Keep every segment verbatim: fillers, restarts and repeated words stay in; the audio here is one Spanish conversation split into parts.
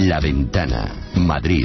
La Ventana, Madrid.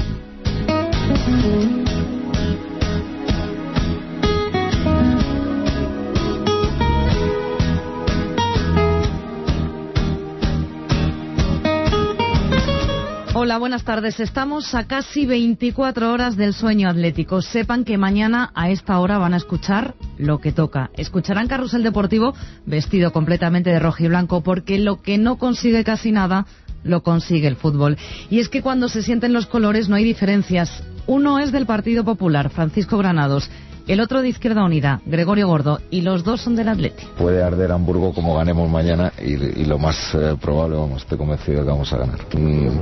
Hola, buenas tardes. Estamos a casi veinticuatro horas del sueño atlético. Sepan que mañana a esta hora van a escuchar lo que toca. Escucharán Carrusel Deportivo vestido completamente de rojiblanco, porque lo que no consigue casi nada lo consigue el fútbol. Y es que cuando se sienten los colores no hay diferencias. Uno es del Partido Popular, Francisco Granados. El otro de Izquierda Unida, Gregorio Gordo, y los dos son del Atleti. Puede arder Hamburgo como ganemos mañana y, y lo más eh, probable, vamos, estoy convencido de que vamos a ganar. Mm.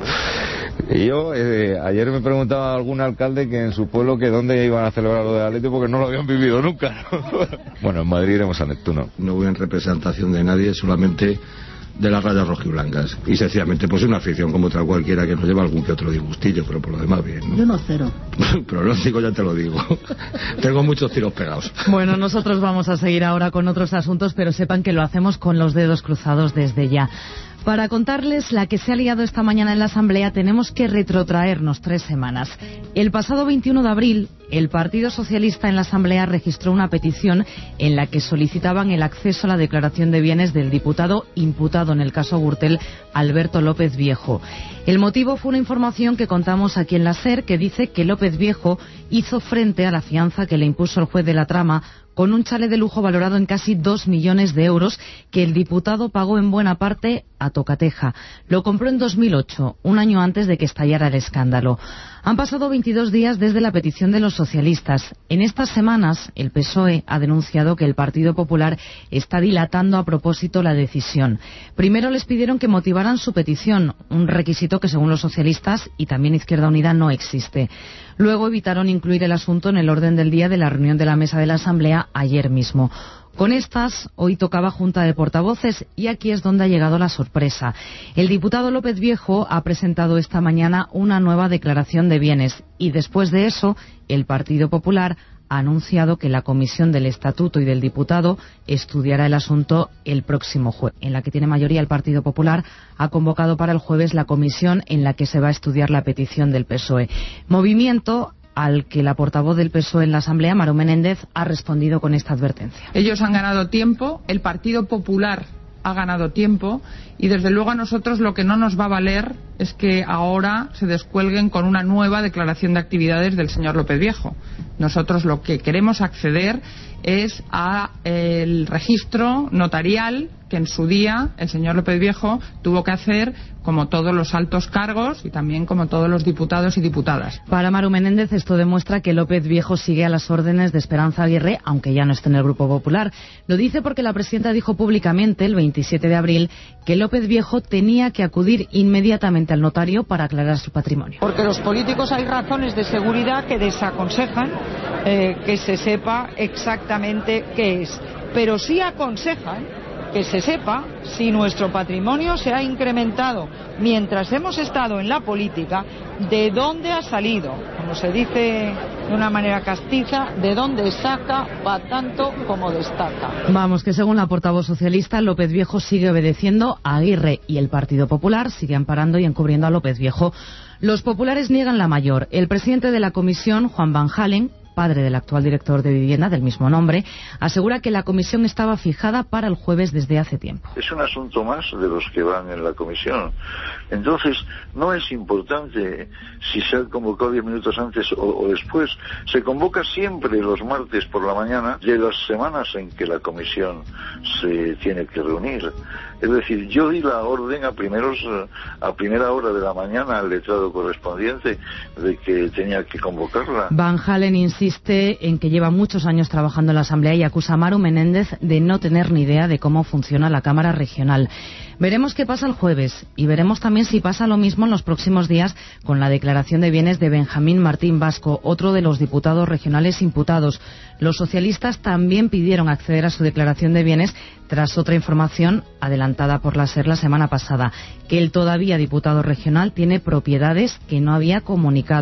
Y yo, eh, ayer me preguntaba a algún alcalde que en su pueblo que dónde iban a celebrar lo del Atleti porque no lo habían vivido nunca, ¿no? Bueno, en Madrid iremos a Neptuno. No voy en representación de nadie, solamente de las rayas rojiblancas, y sencillamente pues una afición como otra cualquiera que nos lleva algún que otro disgustillo, pero por lo demás bien, ¿no? Yo no cero. Pronóstico ya te lo digo. Tengo muchos tiros pegados. Bueno, nosotros vamos a seguir ahora con otros asuntos, pero sepan que lo hacemos con los dedos cruzados desde ya. Para contarles la que se ha liado esta mañana en la Asamblea, tenemos que retrotraernos tres semanas. El pasado veintiuno de abril, el Partido Socialista en la Asamblea registró una petición en la que solicitaban el acceso a la declaración de bienes del diputado imputado en el caso Gürtel, Alberto López Viejo. El motivo fue una información que contamos aquí en la SER, que dice que López Viejo hizo frente a la fianza que le impuso el juez de la trama con un chalet de lujo valorado en casi dos millones de euros que el diputado pagó en buena parte a tocateja. Lo compró en dos mil ocho, un año antes de que estallara el escándalo. Han pasado veintidós días desde la petición de los socialistas. En estas semanas, el P S O E ha denunciado que el Partido Popular está dilatando a propósito la decisión. Primero les pidieron que motivaran su petición, un requisito que según los socialistas y también Izquierda Unida no existe. Luego evitaron incluir el asunto en el orden del día de la reunión de la mesa de la Asamblea ayer mismo. Con estas, hoy tocaba Junta de Portavoces y aquí es donde ha llegado la sorpresa. El diputado López Viejo ha presentado esta mañana una nueva declaración de bienes y después de eso, el Partido Popular ha anunciado que la Comisión del Estatuto y del Diputado estudiará el asunto el próximo jueves. En la que tiene mayoría el Partido Popular ha convocado para el jueves la comisión en la que se va a estudiar la petición del P S O E. Movimiento al que la portavoz del P S O E en la Asamblea, Maru Menéndez, ha respondido con esta advertencia. Ellos han ganado tiempo, el Partido Popular ha ganado tiempo y desde luego a nosotros lo que no nos va a valer es que ahora se descuelguen con una nueva declaración de actividades del señor López Viejo. Nosotros lo que queremos acceder es a el registro notarial que en su día el señor López Viejo tuvo que hacer, como todos los altos cargos y también como todos los diputados y diputadas. Para Maru Menéndez esto demuestra que López Viejo sigue a las órdenes de Esperanza Aguirre, aunque ya no esté en el Grupo Popular. Lo dice porque la presidenta dijo públicamente el veintisiete de abril que López Viejo tenía que acudir inmediatamente al notario para aclarar su patrimonio. Porque los políticos hay razones de seguridad que desaconsejan eh, que se sepa exactamente qué es, pero sí aconsejan que se sepa si nuestro patrimonio se ha incrementado mientras hemos estado en la política, de dónde ha salido, como se dice de una manera castiza, de dónde saca va tanto como destaca. Vamos, que según la portavoz socialista, López Viejo sigue obedeciendo a Aguirre y el Partido Popular sigue amparando y encubriendo a López Viejo. Los populares niegan la mayor. El presidente de la comisión, Juan Van Halen, padre del actual director de Vivienda del mismo nombre, asegura que la comisión estaba fijada para el jueves desde hace tiempo. Es un asunto más de los que van en la comisión. Entonces, no es importante si se ha convocado diez minutos antes o, o después. Se convoca siempre los martes por la mañana de las semanas en que la comisión se tiene que reunir. Es decir, yo di la orden a primeros a primera hora de la mañana al letrado correspondiente de que tenía que convocarla. Van Halen insiste en que lleva muchos años trabajando en la Asamblea y acusa a Maru Menéndez de no tener ni idea de cómo funciona la Cámara Regional. Veremos qué pasa el jueves y veremos también si pasa lo mismo en los próximos días con la declaración de bienes de Benjamín Martín Vasco, otro de los diputados regionales imputados. Los socialistas también pidieron acceder a su declaración de bienes tras otra información adelantada por la SER la semana pasada, que el todavía diputado regional tiene propiedades que no había comunicado.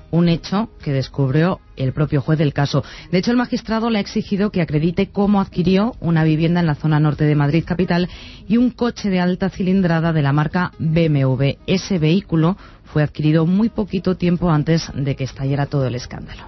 un hecho que descubrió el propio juez del caso. De hecho, el magistrado le ha exigido que acredite cómo adquirió una vivienda en la zona norte de Madrid capital y un coche de alta cilindrada de la marca B M W. Ese vehículo fue adquirido muy poquito tiempo antes de que estallara todo el escándalo.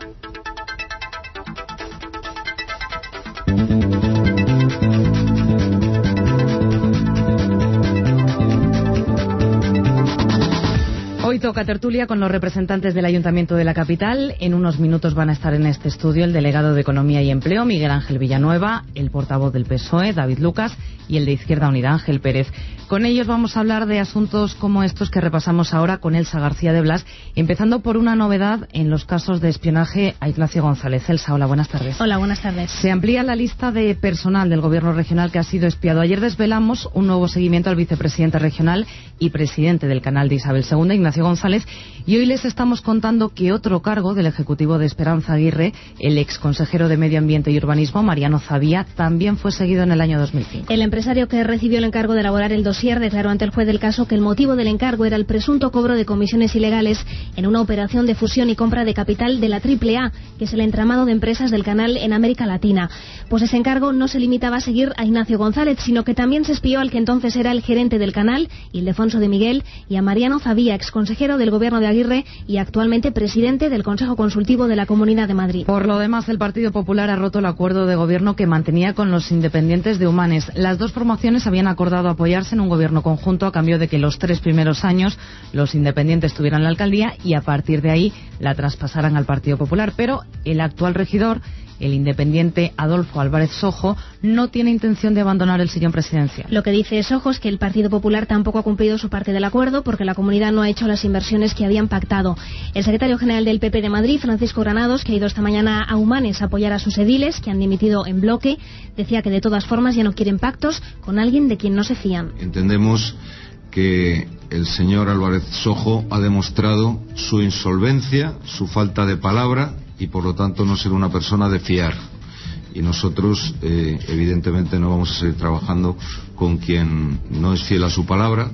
Hoy toca tertulia con los representantes del Ayuntamiento de la capital. En unos minutos van a estar en este estudio el delegado de Economía y Empleo, Miguel Ángel Villanueva, el portavoz del P S O E, David Lucas, y el de Izquierda Unida, Ángel Pérez. Con ellos vamos a hablar de asuntos como estos que repasamos ahora con Elsa García de Blas, empezando por una novedad en los casos de espionaje a Ignacio González. Elsa, hola, buenas tardes. Hola, buenas tardes. Se amplía la lista de personal del Gobierno regional que ha sido espiado. Ayer desvelamos un nuevo seguimiento al vicepresidente regional y presidente del canal de Isabel segunda, Ignacio González, y hoy les estamos contando que otro cargo del Ejecutivo de Esperanza Aguirre, el exconsejero de Medio Ambiente y Urbanismo, Mariano Zavía, también fue seguido en el año dos mil cinco. El empresario que recibió el encargo de elaborar el dossier declaró ante el juez del caso que el motivo del encargo era el presunto cobro de comisiones ilegales en una operación de fusión y compra de capital de la Triple A, que es el entramado de empresas del canal en América Latina. Pues ese encargo no se limitaba a seguir a Ignacio González, sino que también se espió al que entonces era el gerente del canal, Ildefonso de Miguel, y a Mariano Zavía, exconsejero del gobierno de Aguirre y actualmente presidente del Consejo Consultivo de la Comunidad de Madrid. Por lo demás, el Partido Popular ha roto el acuerdo de gobierno que mantenía con los independientes de Humanes. Las dos formaciones habían acordado apoyarse en un gobierno conjunto a cambio de que los tres primeros años los independientes tuvieran la alcaldía y a partir de ahí la traspasaran al Partido Popular. Pero el actual regidor, el independiente Adolfo Álvarez Sojo, no tiene intención de abandonar el sillón presidencial. Lo que dice Sojo es que el Partido Popular tampoco ha cumplido su parte del acuerdo porque la comunidad no ha hecho las inversiones que habían pactado. El secretario general del P P de Madrid, Francisco Granados, que ha ido esta mañana a Humanes a apoyar a sus ediles, que han dimitido en bloque, decía que de todas formas ya no quieren pactos con alguien de quien no se fían. Entendemos que el señor Álvarez Sojo ha demostrado su insolvencia, su falta de palabra y por lo tanto no ser una persona de fiar. Y nosotros eh, evidentemente no vamos a seguir trabajando con quien no es fiel a su palabra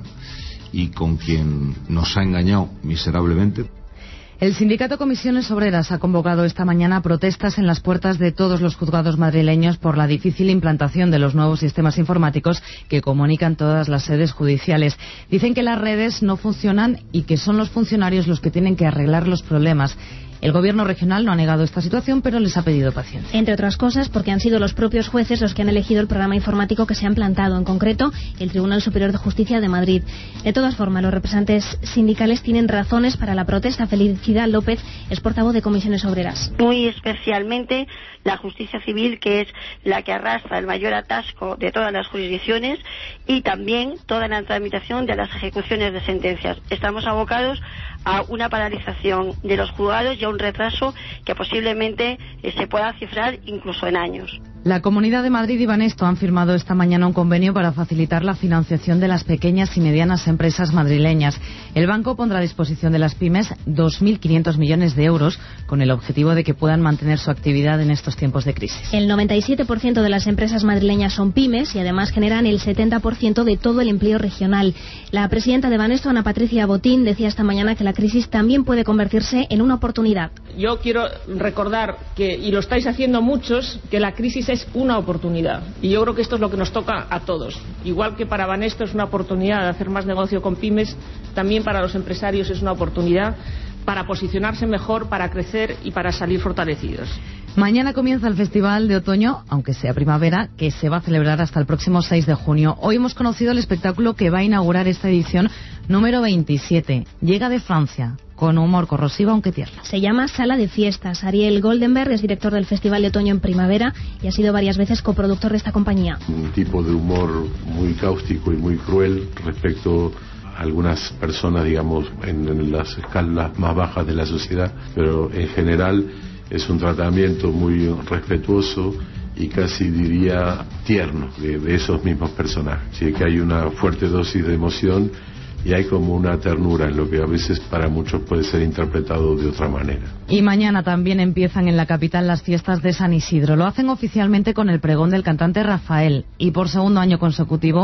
y con quien nos ha engañado miserablemente. El sindicato Comisiones Obreras ha convocado esta mañana protestas en las puertas de todos los juzgados madrileños por la difícil implantación de los nuevos sistemas informáticos que comunican todas las sedes judiciales. Dicen que las redes no funcionan y que son los funcionarios los que tienen que arreglar los problemas. El gobierno regional no ha negado esta situación, pero les ha pedido paciencia. Entre otras cosas, porque han sido los propios jueces los que han elegido el programa informático que se ha implantado, en concreto el Tribunal Superior de Justicia de Madrid. De todas formas, los representantes sindicales tienen razones para la protesta. Felicidad López es portavoz de Comisiones Obreras. Muy especialmente la justicia civil, que es la que arrastra el mayor atasco de todas las jurisdicciones, y también toda la tramitación de las ejecuciones de sentencias. Estamos abocados a una paralización de los juzgados y a un retraso que posiblemente eh, se pueda cifrar incluso en años. La Comunidad de Madrid y Banesto han firmado esta mañana un convenio para facilitar la financiación de las pequeñas y medianas empresas madrileñas. El banco pondrá a disposición de las pymes dos mil quinientos millones de euros con el objetivo de que puedan mantener su actividad en estos tiempos de crisis. El noventa y siete por ciento de las empresas madrileñas son pymes y además generan el setenta por ciento de todo el empleo regional. La presidenta de Banesto, Ana Patricia Botín, decía esta mañana que la crisis también puede convertirse en una oportunidad. Yo quiero recordar que, y lo estáis haciendo muchos, que la crisis es una oportunidad. Y yo creo que esto es lo que nos toca a todos. Igual que para Banesto es una oportunidad de hacer más negocio con pymes, también para los empresarios es una oportunidad para posicionarse mejor, para crecer y para salir fortalecidos. Mañana comienza el Festival de Otoño, aunque sea primavera, que se va a celebrar hasta el próximo seis de junio. Hoy hemos conocido el espectáculo que va a inaugurar esta edición número veintisiete. Llega de Francia, con humor corrosivo aunque tierno. Se llama Sala de Fiestas. Ariel Goldenberg es director del Festival de Otoño en Primavera y ha sido varias veces coproductor de esta compañía. Un tipo de humor muy cáustico y muy cruel respecto a algunas personas, digamos, en, en las escalas más bajas de la sociedad, pero en general es un tratamiento muy respetuoso y casi diría tierno de, de esos mismos personajes. Así que hay una fuerte dosis de emoción y hay como una ternura en lo que a veces para muchos puede ser interpretado de otra manera. Y mañana también empiezan en la capital las fiestas de San Isidro. Lo hacen oficialmente con el pregón del cantante Rafael y por segundo año consecutivo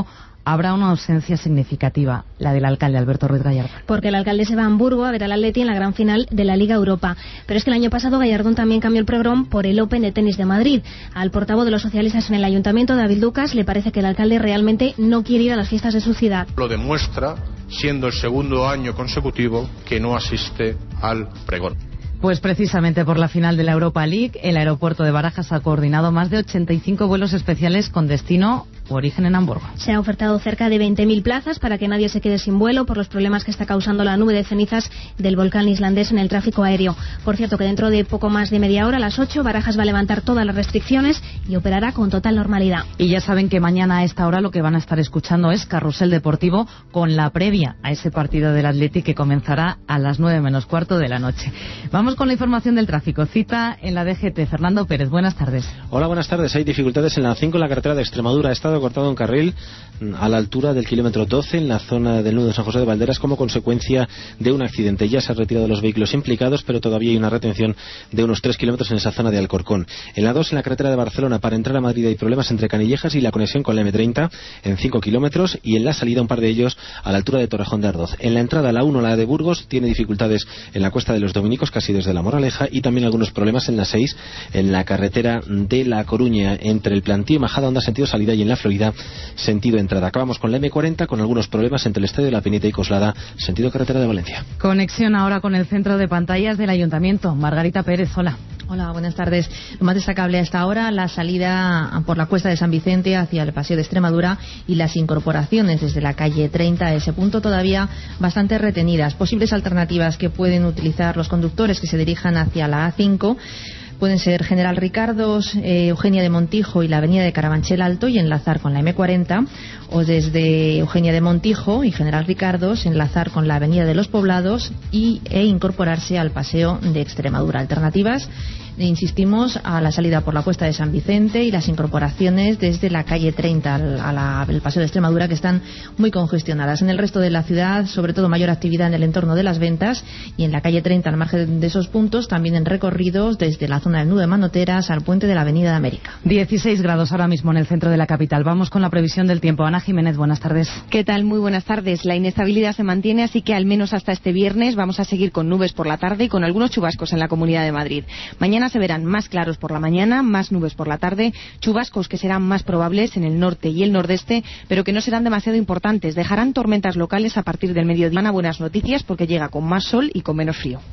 habrá una ausencia significativa, la del alcalde Alberto Ruiz Gallardón. Porque el alcalde se va a Hamburgo a ver al Atleti en la gran final de la Liga Europa. Pero es que el año pasado Gallardón también cambió el programa por el Open de tenis de Madrid. Al portavoz de los socialistas en el ayuntamiento, David Lucas, le parece que el alcalde realmente no quiere ir a las fiestas de su ciudad. Lo demuestra siendo el segundo año consecutivo que no asiste al pregón. Pues precisamente por la final de la Europa League, el aeropuerto de Barajas ha coordinado más de ochenta y cinco vuelos especiales con destino u origen en Hamburgo. Se ha ofertado cerca de veinte mil plazas para que nadie se quede sin vuelo por los problemas que está causando la nube de cenizas del volcán islandés en el tráfico aéreo. Por cierto, que dentro de poco más de media hora, a las ocho, Barajas va a levantar todas las restricciones y operará con total normalidad. Y ya saben que mañana a esta hora lo que van a estar escuchando es Carrusel Deportivo con la previa a ese partido del Athletic que comenzará a las nueve menos cuarto de la noche. Vamos con la información del tráfico. Cita en la D G T. Fernando Pérez, buenas tardes. Hola, buenas tardes. Hay dificultades en la A cinco, en la carretera de Extremadura. Ha estado cortado un carril a la altura del kilómetro doce en la zona del nudo de San José de Valderas como consecuencia de un accidente. Ya se han retirado los vehículos implicados, pero todavía hay una retención de unos tres kilómetros en esa zona de Alcorcón. En la dos, en la carretera de Barcelona, para entrar a Madrid hay problemas entre Canillejas y la conexión con la eme treinta en cinco kilómetros, y en la salida un par de ellos a la altura de Torrejón de Ardoz. En la entrada, la uno, la de Burgos, tiene dificultades en la Cuesta de los Dominicos, casi desde la Moraleja, y también algunos problemas en la seis, en la carretera de La Coruña, entre el Plantío y Majada Honda sentido salida y en la Florida sentido entrada. Acabamos con la eme cuarenta con algunos problemas entre el Estadio de la Pinita y Coslada sentido carretera de Valencia. Conexión ahora con el centro de pantallas del Ayuntamiento. Margarita Pérez, hola. Hola, buenas tardes. Lo más destacable hasta ahora, la salida por la Cuesta de San Vicente hacia el Paseo de Extremadura y las incorporaciones desde la calle treinta a ese punto todavía bastante retenidas. Posibles alternativas que pueden utilizar los conductores que se dirijan hacia la A cinco pueden ser General Ricardos, eh, Eugenia de Montijo y la avenida de Carabanchel Alto y enlazar con la eme cuarenta, o desde Eugenia de Montijo y General Ricardos enlazar con la avenida de los Poblados y, e incorporarse al Paseo de Extremadura. Alternativas, insistimos, a la salida por la Cuesta de San Vicente y las incorporaciones desde la calle treinta al, a la, al Paseo de Extremadura, que están muy congestionadas. En el resto de la ciudad, sobre todo mayor actividad en el entorno de las ventas, y en la calle treinta, al margen de esos puntos, también en recorridos desde la zona del nudo de Manoteras al puente de la Avenida de América. dieciséis grados ahora mismo en el centro de la capital. Vamos con la previsión del tiempo. Ana Jiménez, buenas tardes. ¿Qué tal? Muy buenas tardes. La inestabilidad se mantiene, así que al menos hasta este viernes vamos a seguir con nubes por la tarde y con algunos chubascos en la Comunidad de Madrid. Mañana se verán más claros por la mañana, más nubes por la tarde, chubascos que serán más probables en el norte y el nordeste, pero que no serán demasiado importantes. Dejarán tormentas locales a partir del mediodía. Buenas noticias porque llega con más sol y con menos frío.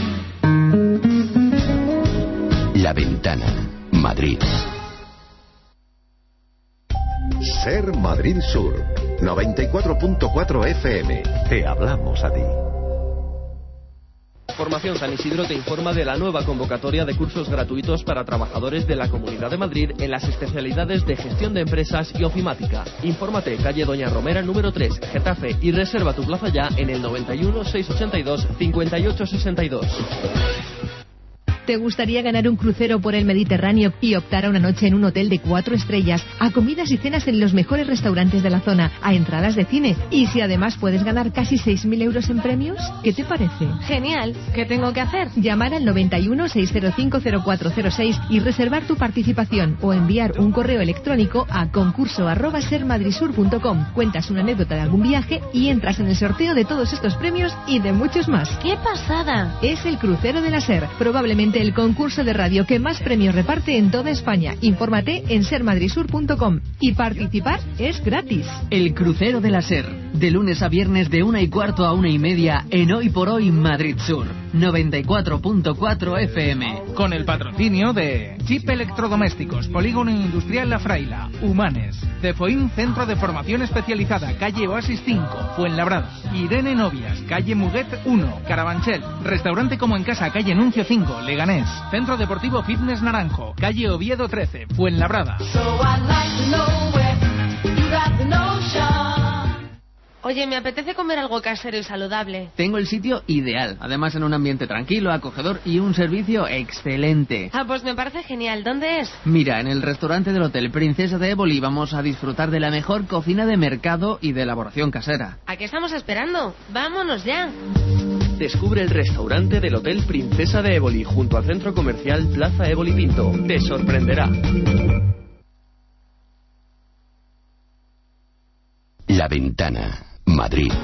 La Ventana, Madrid. Ser Madrid Sur, noventa y cuatro punto cuatro F M. Te hablamos a ti. Formación San Isidro te informa de la nueva convocatoria de cursos gratuitos para trabajadores de la Comunidad de Madrid en las especialidades de gestión de empresas y ofimática. Infórmate, calle Doña Romera número tres, Getafe, y reserva tu plaza ya en el noventa y uno, seiscientos ochenta y dos, cincuenta y ocho sesenta y dos. ¿Te gustaría ganar un crucero por el Mediterráneo y optar a una noche en un hotel de cuatro estrellas, a comidas y cenas en los mejores restaurantes de la zona, a entradas de cine? ¿Y si además puedes ganar casi seis mil euros en premios? ¿Qué te parece? Genial. ¿Qué tengo que hacer? Llamar al noventa y uno, seiscientos cinco, cero cuatro cero seis y reservar tu participación, o enviar un correo electrónico a concurso arroba sermadrisur punto com. Cuentas una anécdota de algún viaje y entras en el sorteo de todos estos premios y de muchos más. ¡Qué pasada! Es el crucero de la SER, probablemente el concurso de radio que más premios reparte en toda España. Infórmate en sermadrisur punto com y participar es gratis. El crucero de la SER, de lunes a viernes de una y cuarto a una y media en Hoy por Hoy Madrid Sur, noventa y cuatro punto cuatro F M. Con el patrocinio de Chip Electrodomésticos, Polígono Industrial La Fraila, Humanes, Cefoín Centro de Formación Especializada, calle Oasis cinco, Fuenlabrada, Irene Novias, calle Muguet uno, Carabanchel, Restaurante Como en Casa, calle Nuncio cinco, Leganés, Centro Deportivo Fitness Naranjo, calle Oviedo trece, Fuenlabrada. Oye, me apetece comer algo casero y saludable. Tengo el sitio ideal, además en un ambiente tranquilo, acogedor y un servicio excelente. Ah, pues me parece genial. ¿Dónde es? Mira, en el restaurante del Hotel Princesa de Éboli vamos a disfrutar de la mejor cocina de mercado y de elaboración casera. ¿A qué estamos esperando? ¡Vámonos ya! Descubre el restaurante del Hotel Princesa de Éboli junto al centro comercial Plaza Éboli Pinto. Te sorprenderá. La Ventana, Madrid.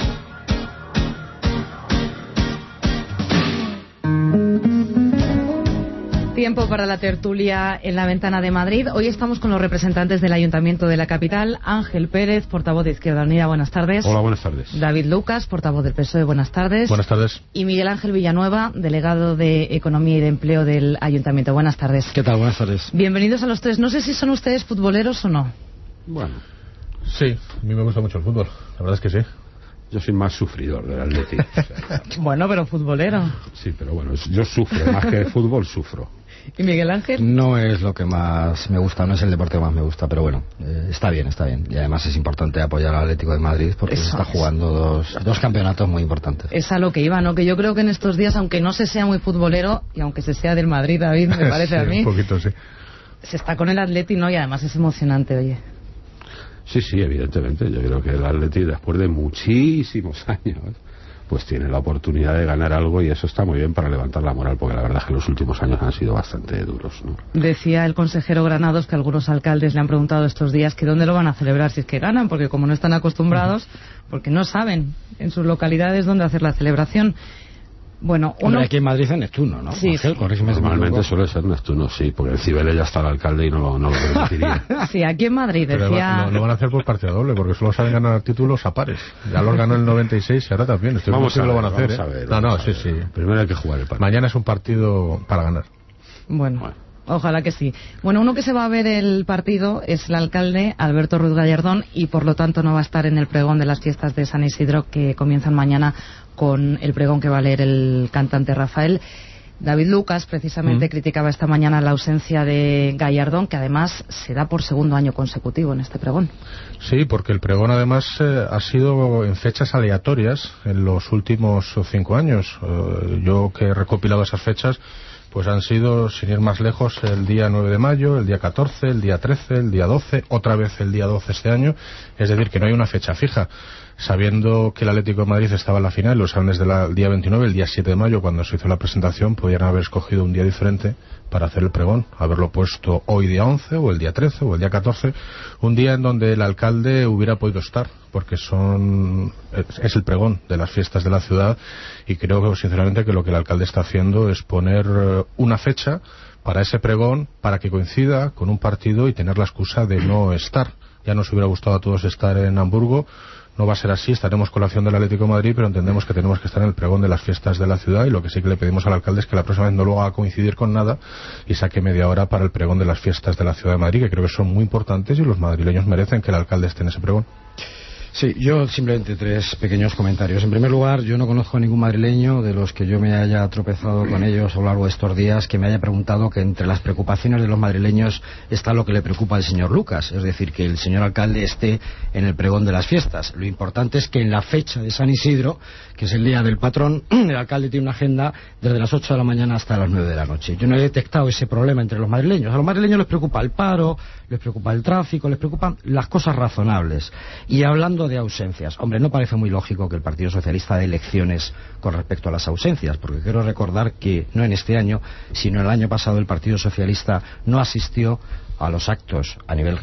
Tiempo para la tertulia en La Ventana de Madrid. Hoy estamos con los representantes del Ayuntamiento de la capital. Ángel Pérez, portavoz de Izquierda Unida, buenas tardes. Hola, buenas tardes. David Lucas, portavoz del P S O E, buenas tardes. Buenas tardes. Y Miguel Ángel Villanueva, delegado de Economía y de Empleo del Ayuntamiento. Buenas tardes. ¿Qué tal? Buenas tardes. Bienvenidos a los tres. No sé si son ustedes futboleros o no. Bueno, sí, a mí me gusta mucho el fútbol. La verdad es que sí. Yo soy más sufridor del Atleti. O sea, bueno, pero futbolero. Sí, pero bueno, yo sufro, más que el fútbol sufro. ¿Y Miguel Ángel? No es lo que más me gusta, no es el deporte que más me gusta, pero bueno, eh, está bien, está bien. Y además es importante apoyar al Atlético de Madrid porque se está jugando dos, dos campeonatos muy importantes. Es a lo que iba, ¿no? Que yo creo que en estos días, aunque no se sea muy futbolero, y aunque se sea del Madrid, David, me parece sí, a mí, un poquito, sí. Se está con el Atleti, ¿no? Y además es emocionante, oye. Sí, sí, evidentemente. Yo creo que el Atleti, después de muchísimos años, pues tiene la oportunidad de ganar algo y eso está muy bien para levantar la moral, porque la verdad es que los últimos años han sido bastante duros, ¿no? Decía el consejero Granados que algunos alcaldes le han preguntado estos días que dónde lo van a celebrar si es que ganan, porque como no están acostumbrados, porque no saben en sus localidades dónde hacer la celebración. Bueno, uno... Hombre, aquí en Madrid es Neptuno, ¿no? Sí, Ángel, sí. corrígeme si me Normalmente equivoco. suele ser Neptuno, sí, porque el Cibeles ya está el alcalde y no lo, no lo permitiría. Sí, aquí en Madrid Pero decía... lo, lo van a hacer por partida doble, porque solo saben ganar títulos a pares. Ya los ganó en el noventa y seis y ahora también. Estoy Vamos seguro a que lo ver, van a hacer, vamos ¿eh? a ver, no, no, vamos sí, a ver. sí. Primero hay que jugar el partido. Mañana es un partido para ganar. Bueno, bueno, ojalá que sí. Bueno, uno que se va a ver el partido es el alcalde Alberto Ruiz Gallardón y por lo tanto no va a estar en el pregón de las fiestas de San Isidro que comienzan mañana con el pregón que va a leer el cantante Rafael. David Lucas precisamente mm. criticaba esta mañana la ausencia de Gallardón, que además se da por segundo año consecutivo en este pregón. Sí, porque el pregón además eh, ha sido en fechas aleatorias en los últimos cinco años. Eh, yo que he recopilado esas fechas, pues han sido, sin ir más lejos, el día nueve de mayo, el día catorce, el día trece, el día doce, otra vez el día doce este año. Es decir, que no hay una fecha fija. Sabiendo que el Atlético de Madrid estaba en la final, los exámenes del día veintinueve, el día siete de mayo, cuando se hizo la presentación, podían haber escogido un día diferente para hacer el pregón, haberlo puesto hoy día once, o el día trece, o el día catorce, un día en donde el alcalde hubiera podido estar, porque son es el pregón de las fiestas de la ciudad, y creo sinceramente que lo que el alcalde está haciendo es poner una fecha para ese pregón, para que coincida con un partido y tener la excusa de no estar. Ya nos hubiera gustado a todos estar en Hamburgo. No va a ser así, estaremos con la acción del Atlético de Madrid, pero entendemos que tenemos que estar en el pregón de las fiestas de la ciudad, y lo que sí que le pedimos al alcalde es que la próxima vez no lo haga coincidir con nada y saque media hora para el pregón de las fiestas de la ciudad de Madrid, que creo que son muy importantes y los madrileños merecen que el alcalde esté en ese pregón. Sí, yo simplemente tres pequeños comentarios. En primer lugar, yo no conozco a ningún madrileño de los que yo me haya tropezado con ellos a lo largo de estos días que me haya preguntado que entre las preocupaciones de los madrileños está lo que le preocupa al señor Lucas, es decir, que el señor alcalde esté en el pregón de las fiestas. Lo importante es que en la fecha de San Isidro, que es el día del patrón, el alcalde tiene una agenda desde las ocho de la mañana hasta las nueve de la noche. Yo no he detectado ese problema entre los madrileños. A los madrileños les preocupa el paro, les preocupa el tráfico, les preocupan las cosas razonables. Y hablando de ausencias, hombre, no parece muy lógico que el Partido Socialista dé lecciones con respecto a las ausencias, porque quiero recordar que no en este año, sino el año pasado el Partido Socialista no asistió a los actos a nivel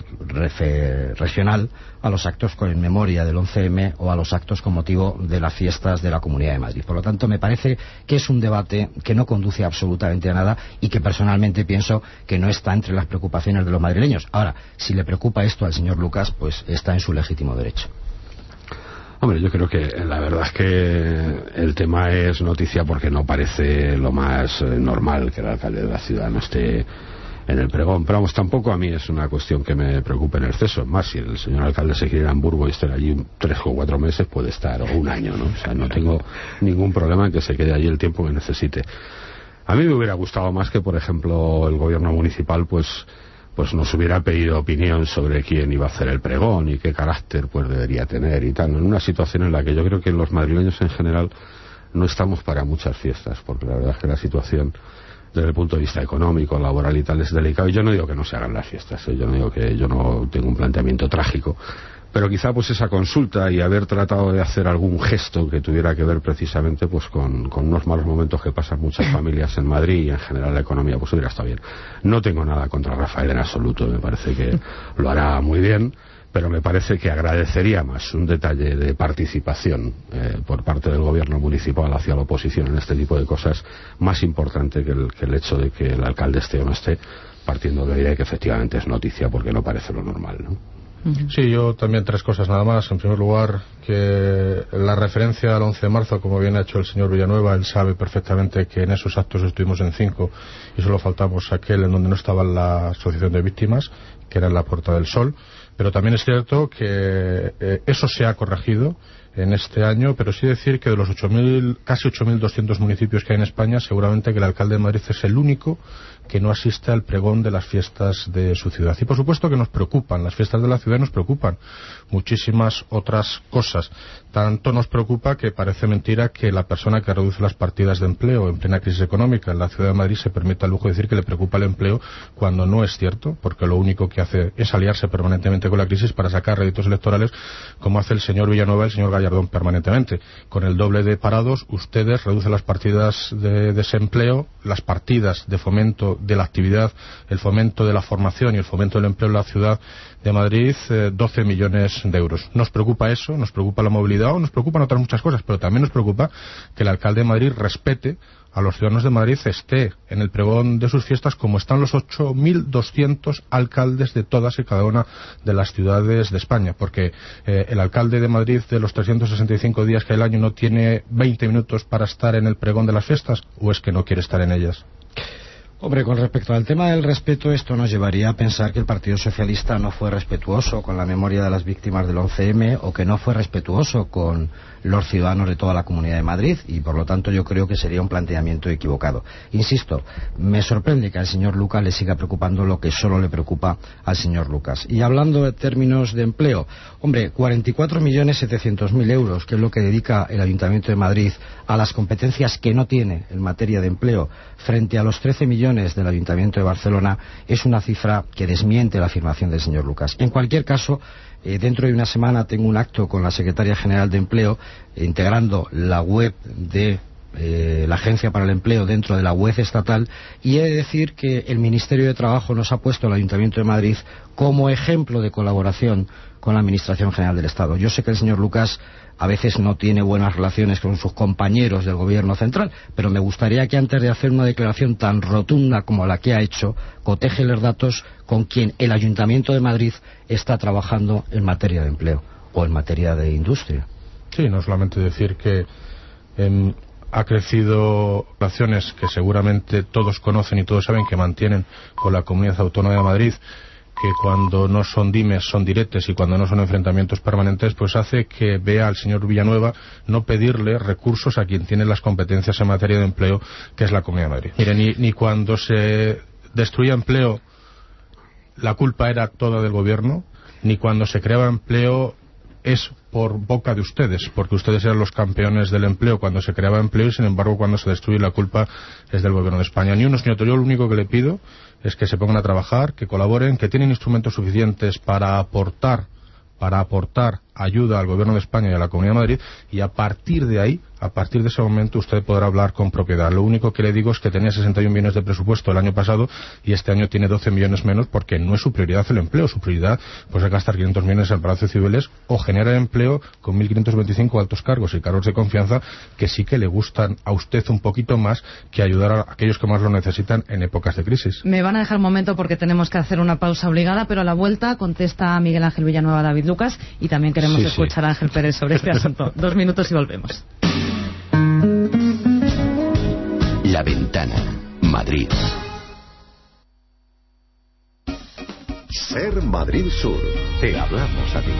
regional, a los actos con memoria del once eme o a los actos con motivo de las fiestas de la Comunidad de Madrid. Por lo tanto, me parece que es un debate que no conduce absolutamente a nada y que personalmente pienso que no está entre las preocupaciones de los madrileños. Ahora, si le preocupa esto al señor Lucas, pues está en su legítimo derecho. Hombre, yo creo que la verdad es que el tema es noticia porque no parece lo más eh, normal que el alcalde de la ciudad no esté en el pregón. Pero vamos, tampoco a mí es una cuestión que me preocupe en exceso. Es más, si el señor alcalde se quiere ir a Hamburgo y estar allí tres o cuatro meses, puede estar, o un año, ¿no? O sea, no tengo ningún problema en que se quede allí el tiempo que necesite. A mí me hubiera gustado más que, por ejemplo, el gobierno municipal, pues pues nos hubiera pedido opinión sobre quién iba a hacer el pregón y qué carácter pues debería tener y tal, en una situación en la que yo creo que los madrileños en general no estamos para muchas fiestas, porque la verdad es que la situación desde el punto de vista económico, laboral y tal es delicado, y yo no digo que no se hagan las fiestas, ¿eh? Yo no digo que yo no tengo un planteamiento trágico, pero quizá pues esa consulta y haber tratado de hacer algún gesto que tuviera que ver precisamente pues con, con unos malos momentos que pasan muchas familias en Madrid y en general la economía, pues hubiera estado bien. No tengo nada contra Rafael en absoluto, me parece que lo hará muy bien, pero me parece que agradecería más un detalle de participación eh, por parte del gobierno municipal hacia la oposición en este tipo de cosas, más importante que el, que el hecho de que el alcalde esté o no esté, partiendo de la idea de que efectivamente es noticia porque no parece lo normal, ¿no? Sí, yo también tres cosas nada más. En primer lugar, que la referencia al once de marzo, como bien ha hecho el señor Villanueva, él sabe perfectamente que en esos actos estuvimos en cinco y solo faltamos aquel en donde no estaba la asociación de víctimas, que era en la Puerta del Sol. Pero también es cierto que eh, eso se ha corregido en este año, pero sí decir que de los ocho mil, casi ocho mil doscientos municipios que hay en España, seguramente que el alcalde de Madrid es el único que no asiste al pregón de las fiestas de su ciudad. Y por supuesto que nos preocupan, las fiestas de la ciudad nos preocupan muchísimas otras cosas. Tanto nos preocupa que parece mentira que la persona que reduce las partidas de empleo en plena crisis económica en la ciudad de Madrid se permita el lujo de decir que le preocupa el empleo cuando no es cierto, porque lo único que hace es aliarse permanentemente con la crisis para sacar réditos electorales, como hace el señor Villanueva y el señor Gallardón permanentemente. Con el doble de parados, ustedes reducen las partidas de desempleo, las partidas de fomento de la actividad, el fomento de la formación y el fomento del empleo en la ciudad de Madrid, eh, doce millones de euros. Nos preocupa eso, nos preocupa la movilidad, o nos preocupan otras muchas cosas, pero también nos preocupa que el alcalde de Madrid respete a los ciudadanos de Madrid, esté en el pregón de sus fiestas como están los ocho mil doscientos alcaldes de todas y cada una de las ciudades de España, porque eh, el alcalde de Madrid de los trescientos sesenta y cinco días que hay al año no tiene veinte minutos para estar en el pregón de las fiestas, o es que no quiere estar en ellas. Hombre, con respecto al tema del respeto, esto nos llevaría a pensar que el Partido Socialista no fue respetuoso con la memoria de las víctimas del once eme o que no fue respetuoso con los ciudadanos de toda la Comunidad de Madrid, y por lo tanto yo creo que sería un planteamiento equivocado. Insisto, me sorprende que al señor Lucas le siga preocupando lo que solo le preocupa al señor Lucas. Y hablando de términos de empleo, hombre, cuarenta y cuatro millones setecientos mil euros, que es lo que dedica el Ayuntamiento de Madrid a las competencias que no tiene en materia de empleo, frente a los trece millones del Ayuntamiento de Barcelona, es una cifra que desmiente la afirmación del señor Lucas. En cualquier caso, eh, dentro de una semana tengo un acto con la Secretaria General de Empleo, eh, integrando la web de eh, la Agencia para el Empleo dentro de la web estatal, y he de decir que el Ministerio de Trabajo nos ha puesto al Ayuntamiento de Madrid como ejemplo de colaboración con la Administración General del Estado. Yo sé que el señor Lucas a veces no tiene buenas relaciones con sus compañeros del Gobierno central, pero me gustaría que antes de hacer una declaración tan rotunda como la que ha hecho, coteje los datos con quien el Ayuntamiento de Madrid está trabajando en materia de empleo o en materia de industria. Sí, no solamente decir que eh, ha crecido relaciones que seguramente todos conocen y todos saben que mantienen con la Comunidad Autónoma de Madrid, que cuando no son dimes son diretes y cuando no son enfrentamientos permanentes, pues hace que vea al señor Villanueva no pedirle recursos a quien tiene las competencias en materia de empleo, que es la Comunidad de Madrid. Mire, ni, ni cuando se destruía empleo la culpa era toda del gobierno, ni cuando se creaba empleo es por boca de ustedes, porque ustedes eran los campeones del empleo cuando se creaba empleo, y sin embargo cuando se destruye la culpa es del gobierno de España. Ni unos ni otros. Yo lo único que le pido es que se pongan a trabajar, que colaboren, que tienen instrumentos suficientes para aportar para aportar ayuda al Gobierno de España y a la Comunidad de Madrid, y a partir de ahí, a partir de ese momento, usted podrá hablar con propiedad. Lo único que le digo es que tenía sesenta y un millones de presupuesto el año pasado y este año tiene doce millones menos, porque no es su prioridad el empleo. Su prioridad pues es gastar quinientos millones en Palacio de Cibeles o generar empleo con mil quinientos veinticinco altos cargos y cargos de confianza que sí que le gustan a usted un poquito más que ayudar a aquellos que más lo necesitan en épocas de crisis. Me van a dejar un momento porque tenemos que hacer una pausa obligada, pero a la vuelta contesta Miguel Ángel Villanueva, David Lucas, y también queremos sí, escuchar sí. a Ángel Pérez sobre este asunto. Dos minutos y volvemos. La Ventana, Madrid. Ser Madrid Sur. Te hablamos a ti.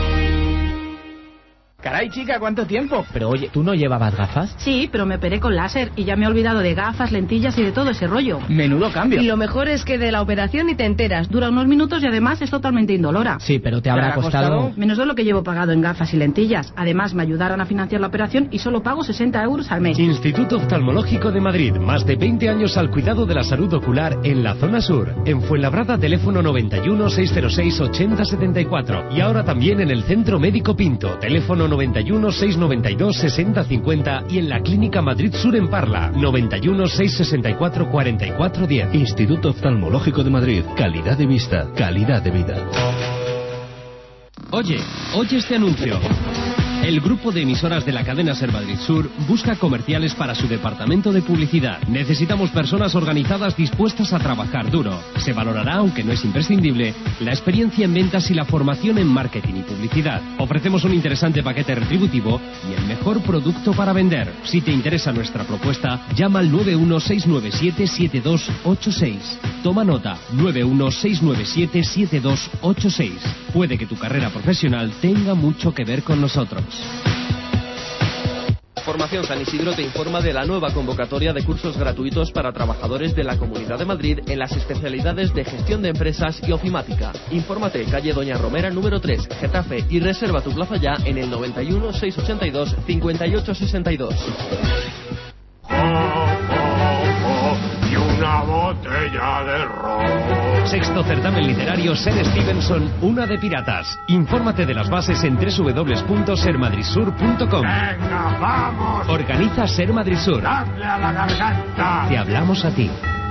Caray, chica, ¿cuánto tiempo? Pero oye, ¿tú no llevabas gafas? Sí, pero me operé con láser y ya me he olvidado de gafas, lentillas y de todo ese rollo. Menudo cambio. Y lo mejor es que de la operación ni te enteras. Dura unos minutos y además es totalmente indolora. Sí, pero te habrá costado... costado... menos de lo que llevo pagado en gafas y lentillas. Además, me ayudaron a financiar la operación y solo pago sesenta euros al mes. Instituto Oftalmológico de Madrid. Más de veinte años al cuidado de la salud ocular en la zona sur. En Fuenlabrada, teléfono noventa y uno, seiscientos seis, ochenta setenta y cuatro. Y ahora también en el Centro Médico Pinto. Teléfono noventa y uno, seiscientos noventa y dos, sesenta cincuenta. Y en la Clínica Madrid Sur en Parla. noventa y uno, seiscientos sesenta y cuatro, cuarenta y cuatro diez. Instituto Oftalmológico de Madrid. Calidad de vista, calidad de vida. Oye, oye este anuncio. El grupo de emisoras de la cadena Ser Madrid Sur busca comerciales para su departamento de publicidad. Necesitamos personas organizadas dispuestas a trabajar duro. Se valorará, aunque no es imprescindible, la experiencia en ventas y la formación en marketing y publicidad. Ofrecemos un interesante paquete retributivo y el mejor producto para vender. Si te interesa nuestra propuesta, llama al nueve uno seis nueve siete siete dos ocho seis. Toma nota, nueve uno seis nueve siete siete dos ocho seis. Puede que tu carrera profesional tenga mucho que ver con nosotros. Formación San Isidro te informa de la nueva convocatoria de cursos gratuitos para trabajadores de la Comunidad de Madrid en las especialidades de gestión de empresas y ofimática. Infórmate, calle Doña Romera número tres, Getafe, y reserva tu plaza ya en el noventa y uno seiscientos ochenta y dos cincuenta y ocho sesenta y dos. Y una botella de ron. Sexto certamen literario Ser Stevenson, una de piratas. Infórmate de las bases en doble u doble u doble u punto ser madrid sur punto com. Venga, vamos. Organiza Ser Madrid Sur. Dadle a la garganta. Te hablamos a ti.